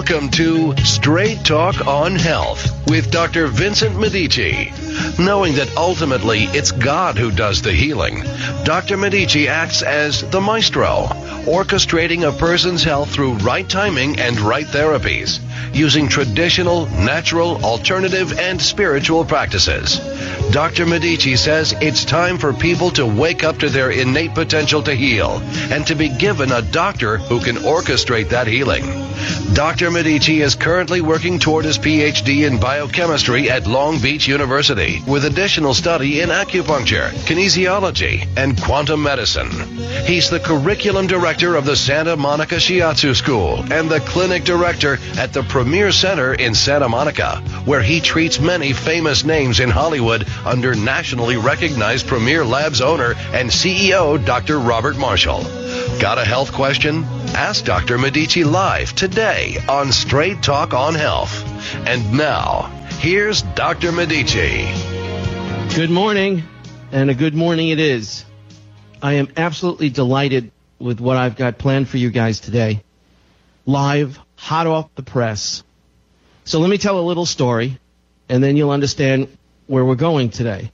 Welcome to Straight Talk on Health with Dr. Vincent Medici. Knowing that ultimately it's God who does the healing, Dr. Medici acts as the maestro, orchestrating a person's health through right timing and right therapies, using traditional, natural, alternative, and spiritual practices. Dr. Medici says it's time for people to wake up to their innate potential to heal and to be given a doctor who can orchestrate that healing. Dr. Medici is currently working toward his PhD in biochemistry at Long Beach University with additional study in acupuncture, kinesiology, and quantum medicine. He's the curriculum director of the Santa Monica Shiatsu School and the clinic director at the Premier Center in Santa Monica, where he treats many famous names in Hollywood under nationally recognized Premier Labs owner and CEO Dr. Robert Marshall. Got a health question? Ask Dr. Medici live today on Straight Talk on Health. And now, here's Dr. Medici. Good morning, and a good morning it is. I am absolutely delighted with what I've got planned for you guys today. Live, hot off the press. So let me tell a little story, and then you'll understand where we're going today.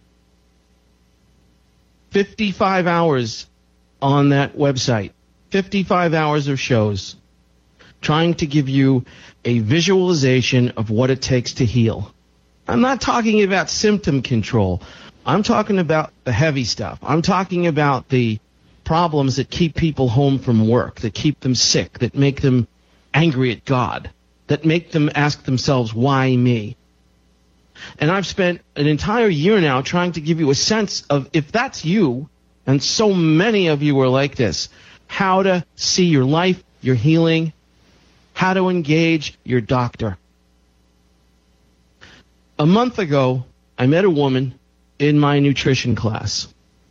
55 hours on that website. 55 hours of shows trying to give you a visualization of what it takes to heal. I'm not talking about symptom control. I'm talking about the heavy stuff. I'm talking about the problems that keep people home from work, that keep them sick, that make them angry at God, that make them ask themselves, why me? And I've spent an entire year now trying to give you a sense of, if that's you, and so many of you are like this, how to see your life, your healing, how to engage your doctor. A month ago, I met a woman in my nutrition class.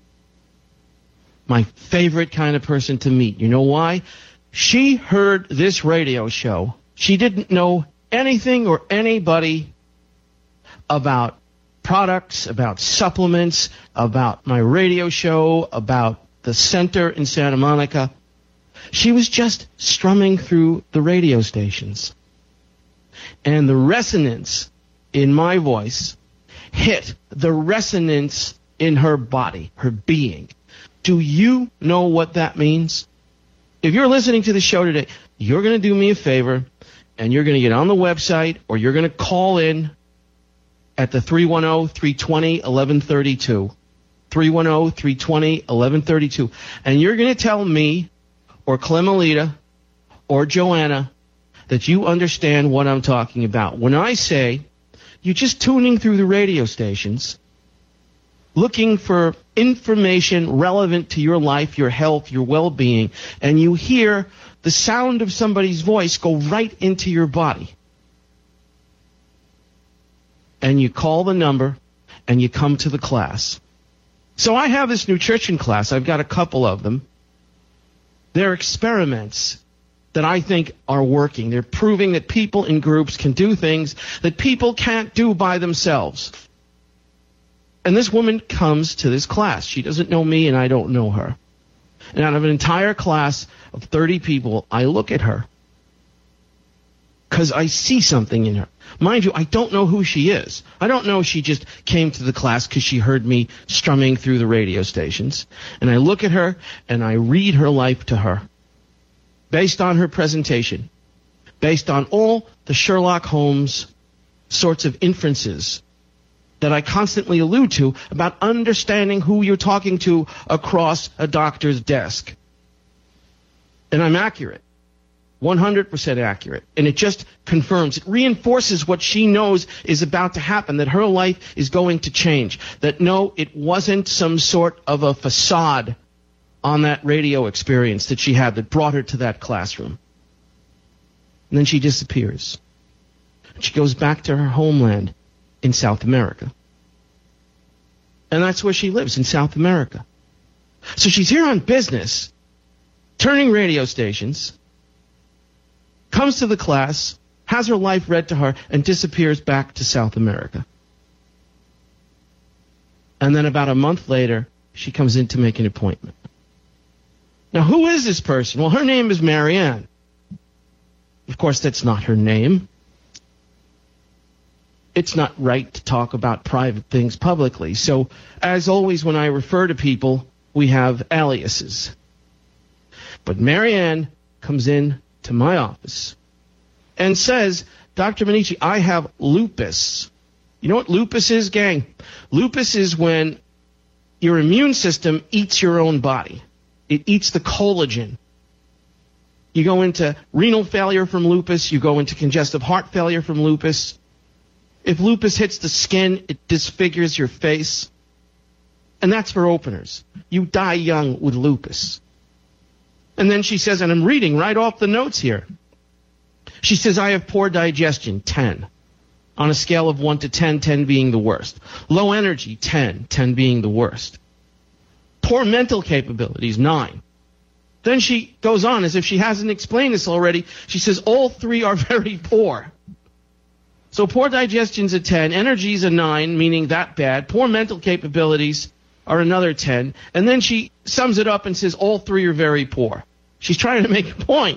My favorite kind of person to meet. You know why? She heard this radio show. She didn't know anything or anybody about products, about supplements, about my radio show, about the center in Santa Monica. She was just strumming through the radio stations. And the resonance in my voice hit the resonance in her body, her being. Do you know what that means? If you're listening to the show today, you're going to do me a favor, and you're going to get on the website, or you're going to call in at the 310-320-1132. 310-320-1132. And you're going to tell me, or Clemelita, or Joanna, that you understand what I'm talking about. When I say you're just tuning through the radio stations, looking for information relevant to your life, your health, your well-being, and you hear the sound of somebody's voice go right into your body. And you call the number, and you come to the class. So I have this nutrition class. I've got a couple of them. They're experiments that I think are working. They're proving that people in groups can do things that people can't do by themselves. And this woman comes to this class. She doesn't know me, and I don't know her. And out of an entire class of 30 people, I look at her because I see something in her. Mind you, I don't know who she is. I don't know if she just came to the class because she heard me strumming through the radio stations. And I look at her, and I read her life to her based on her presentation, based on all the Sherlock Holmes sorts of inferences that I constantly allude to about understanding who you're talking to across a doctor's desk. And I'm accurate. 100% accurate. And it just confirms, it reinforces what she knows is about to happen, that her life is going to change. That no, it wasn't some sort of a facade on that radio experience that she had that brought her to that classroom. And then she disappears. She goes back to her homeland in South America. And that's where she lives, in South America. So she's here on business, turning radio stations, comes to the class, has her life read to her, and disappears back to South America. And then about a month later, she comes in to make an appointment. Now, who is this person? Well, her name is Marianne. Of course, that's not her name. It's not right to talk about private things publicly. So, as always, when I refer to people, we have aliases. But Marianne comes in to my office and says, Dr. Medici, I have lupus. You know what lupus is, gang? Lupus is when your immune system eats your own body. It eats the collagen. You go into renal failure from lupus. You go into congestive heart failure from lupus. If lupus hits the skin, it disfigures your face. And that's for openers. You die young with lupus. And then she says, and I'm reading right off the notes here. She says, I have poor digestion, 10. On a scale of 1 to 10, 10 being the worst. Low energy, 10, 10 being the worst. Poor mental capabilities, 9. Then she goes on, as if she hasn't explained this already. She says, all 3 are very poor. So poor digestion's a 10, energy's a 9, meaning that bad. Poor mental capabilities are another 10. And then she sums it up and says, all 3 are very poor. She's trying to make a point.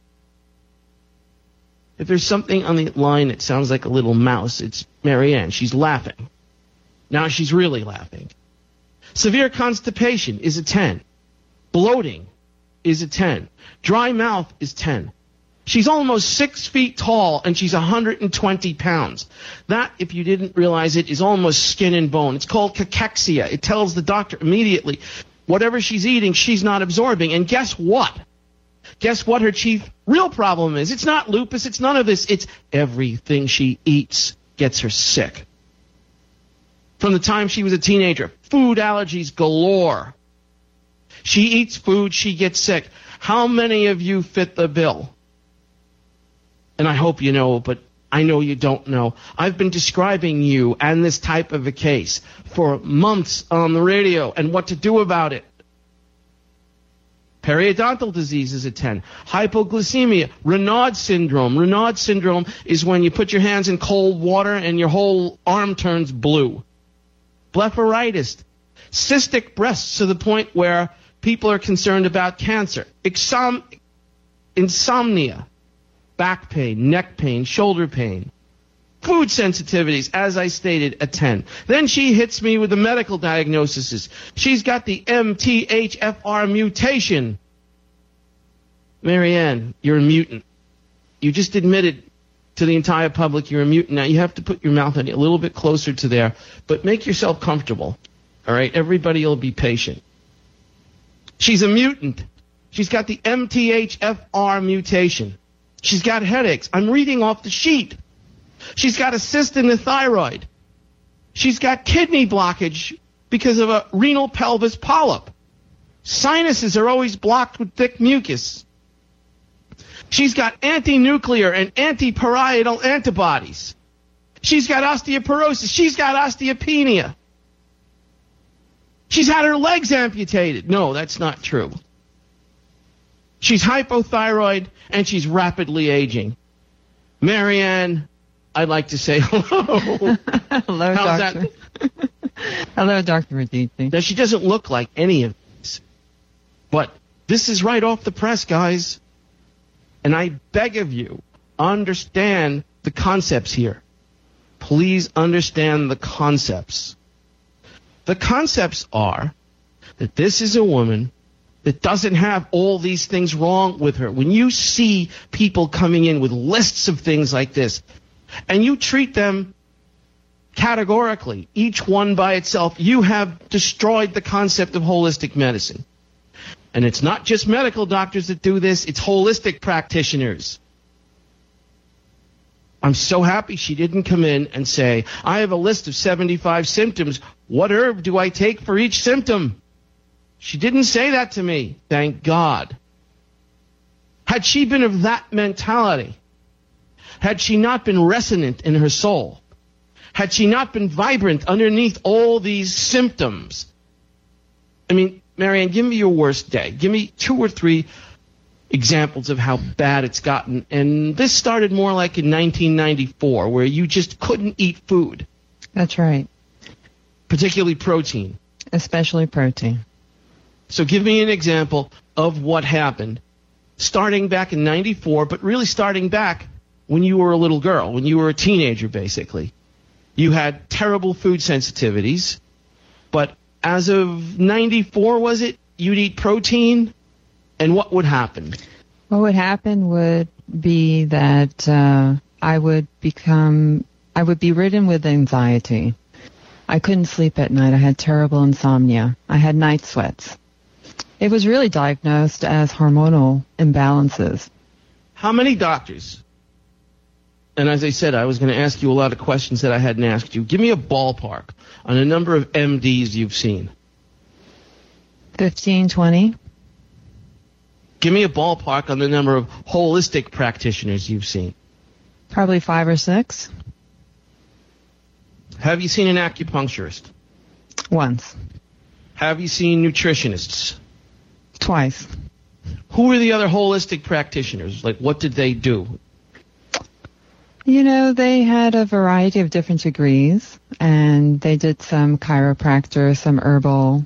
If there's something on the line that sounds like a little mouse, it's Marianne. She's laughing. Now she's really laughing. Severe constipation is a 10. Bloating is a 10. Dry mouth is 10. She's almost 6 feet tall, and she's 120 pounds. That, if you didn't realize it, is almost skin and bone. It's called cachexia. It tells the doctor immediately whatever she's eating, she's not absorbing. And guess what? Guess what her chief real problem is? It's not lupus. It's none of this. It's everything she eats gets her sick. From the time she was a teenager, food allergies galore. She eats food, she gets sick. How many of you fit the bill? And I hope you know, but I know you don't know. I've been describing you and this type of a case for months on the radio and what to do about it. Periodontal disease is a 10. Hypoglycemia, Raynaud syndrome. Raynaud syndrome is when you put your hands in cold water and your whole arm turns blue. Blepharitis, cystic breasts to the point where people are concerned about cancer. Insomnia, back pain, neck pain, shoulder pain. Food sensitivities, as I stated, a 10. Then she hits me with the medical diagnoses. She's got the MTHFR mutation. Marianne, you're a mutant. You just admitted to the entire public you're a mutant. Now you have to put your mouth a little bit closer to there, but make yourself comfortable. All right? Everybody will be patient. She's a mutant. She's got the MTHFR mutation. She's got headaches. I'm reading off the sheet. She's got a cyst in the thyroid. She's got kidney blockage because of a renal pelvis polyp. Sinuses are always blocked with thick mucus. She's got anti-nuclear and anti-parietal antibodies. She's got osteoporosis. She's got osteopenia. She's had her legs amputated. No, that's not true. She's hypothyroid, and she's rapidly aging. Marianne, I'd like to say hello. Hello, How's Doctor. that? Hello, Dr. Medici. Now, she doesn't look like any of these. But this is right off the press, guys. And I beg of you, understand the concepts here. Please understand the concepts. The concepts are that this is a woman that doesn't have all these things wrong with her. When you see people coming in with lists of things like this, and you treat them categorically, each one by itself, you have destroyed the concept of holistic medicine. And it's not just medical doctors that do this, it's holistic practitioners. I'm so happy she didn't come in and say, I have a list of 75 symptoms. What herb do I take for each symptom? She didn't say that to me, thank God. Had she been of that mentality, had she not been resonant in her soul, had she not been vibrant underneath all these symptoms, I mean, Marianne, give me your worst day. Give me 2 or 3 examples of how bad it's gotten. And this started more like in 1994, where you just couldn't eat food. That's right. Particularly protein. Especially protein. So give me an example of what happened starting back in 94, but really starting back when you were a little girl, when you were a teenager, basically. You had terrible food sensitivities, but as of 94, was it, you'd eat protein, and what would happen? What would happen would be that I would be ridden with anxiety. I couldn't sleep at night. I had terrible insomnia. I had night sweats. It was really diagnosed as hormonal imbalances. How many doctors? And as I said, I was going to ask you a lot of questions that I hadn't asked you. Give me a ballpark on the number of MDs you've seen. 15, 20. Give me a ballpark on the number of holistic practitioners you've seen. Probably 5 or 6. Have you seen an acupuncturist? Once. Have you seen nutritionists? Twice. Who were the other holistic practitioners? Like, what did they do? You know, they had a variety of different degrees, and they did some chiropractor, some herbal.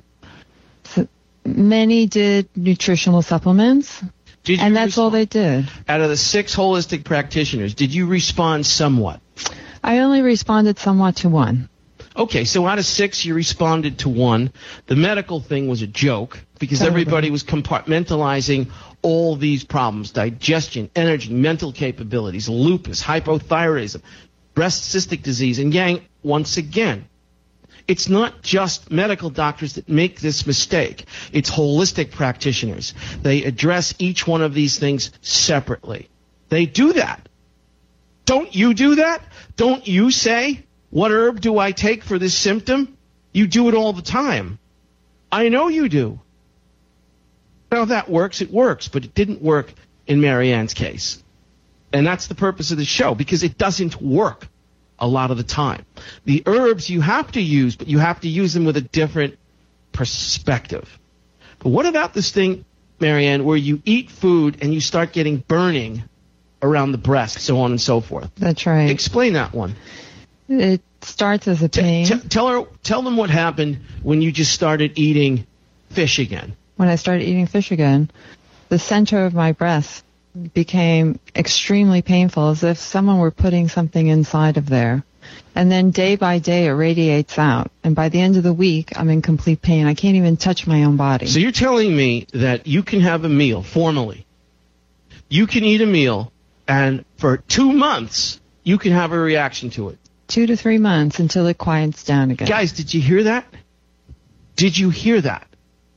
Many did nutritional supplements, and that's all they did. Out of the 6 holistic practitioners, did you respond somewhat? I only responded somewhat to 1. Okay, so out of 6, you responded to 1. The medical thing was a joke because everybody was compartmentalizing all these problems: digestion, energy, mental capabilities, lupus, hypothyroidism, breast cystic disease. And gang, once again, it's not just medical doctors that make this mistake. It's holistic practitioners. They address each one of these things separately. They do that. Don't you do that? Don't you say, what herb do I take for this symptom? You do it all the time. I know you do. Now, if that works, it works, but it didn't work in Marianne's case. And that's the purpose of the show, because it doesn't work a lot of the time. The herbs you have to use, but you have to use them with a different perspective. But what about this thing, Marianne, where you eat food and you start getting burning around the breast, so on and so forth? That's right. Explain that one. It starts as a pain. Tell them what happened when you just started eating fish again. When I started eating fish again, the center of my breast became extremely painful, as if someone were putting something inside of there. And then day by day, it radiates out. And by the end of the week, I'm in complete pain. I can't even touch my own body. So you're telling me that you can have a meal, formally. You can eat a meal, and for 2 months, you can have a reaction to it. 2 to 3 months until it quiets down again. Guys, did you hear that? Did you hear that?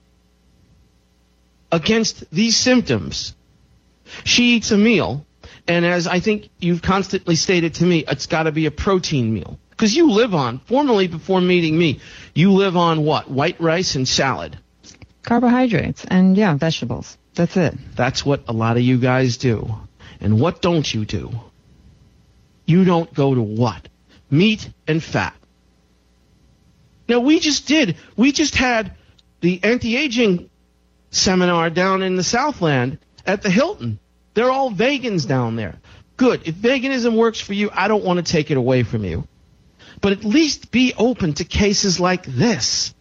Against these symptoms, she eats a meal, and as I think you've constantly stated to me, it's got to be a protein meal. Because you live on, formerly before meeting me, you live on what? White rice and salad. Carbohydrates and, yeah, vegetables. That's it. That's what a lot of you guys do. And what don't you do? You don't go to what? Meat and fat. Now, we just had the anti-aging seminar down in the Southland at the Hilton. They're all vegans down there. Good. If veganism works for you, I don't want to take it away from you. But at least be open to cases like this,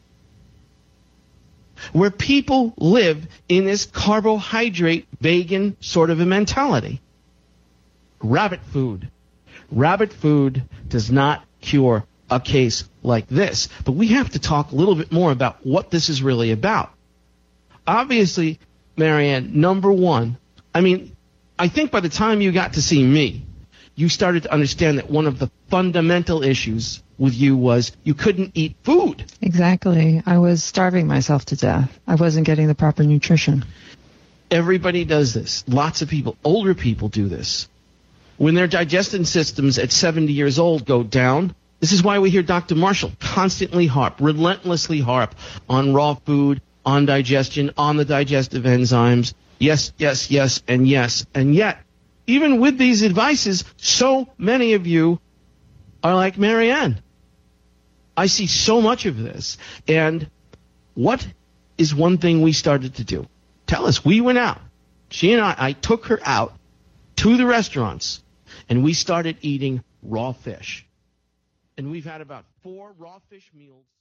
where people live in this carbohydrate vegan sort of a mentality. Rabbit food. Rabbit food does not cure a case like this. But we have to talk a little bit more about what this is really about. Obviously, Marianne, number one, I think by the time you got to see me, you started to understand that one of the fundamental issues with you was you couldn't eat food. Exactly. I was starving myself to death. I wasn't getting the proper nutrition. Everybody does this. Lots of people, older people do this. When their digestive systems at 70 years old go down, this is why we hear Dr. Marshall constantly relentlessly harp on raw food, on digestion, on the digestive enzymes. Yes, yes, yes, and yes. And yet, even with these advices, so many of you are like Marianne. I see so much of this. And what is one thing we started to do? Tell us. We went out. She and I took her out to the restaurants, and we started eating raw fish. And we've had about 4 raw fish meals.